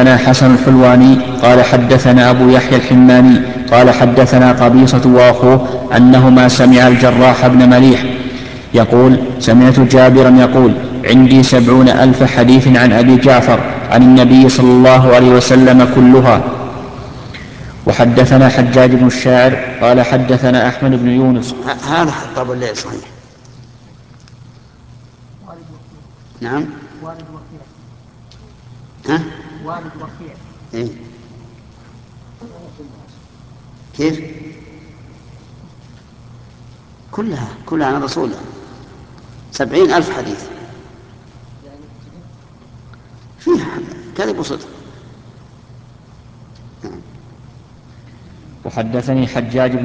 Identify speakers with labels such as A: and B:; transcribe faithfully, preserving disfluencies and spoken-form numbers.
A: حدثنا حسن الحلواني قال حدثنا أبو يحيى الحماني قال حدثنا قبيصة وأخوه أنهما سمع الجراح بن مليح يقول سمعت جابرا يقول عندي سبعون ألف حديث عن أبي جعفر عن النبي صلى الله عليه وسلم كلها. وحدثنا حجاج بن الشاعر قال حدثنا أحمد بن يونس.
B: هذا طب الليل صحيح. نعم. والد وكيع. ها؟ والد وكيع. إيه؟ كيف؟ كلها كلها عن رسول الله سبعين ألف حديث فيها كذب وصدق.
A: وحدثني حجاج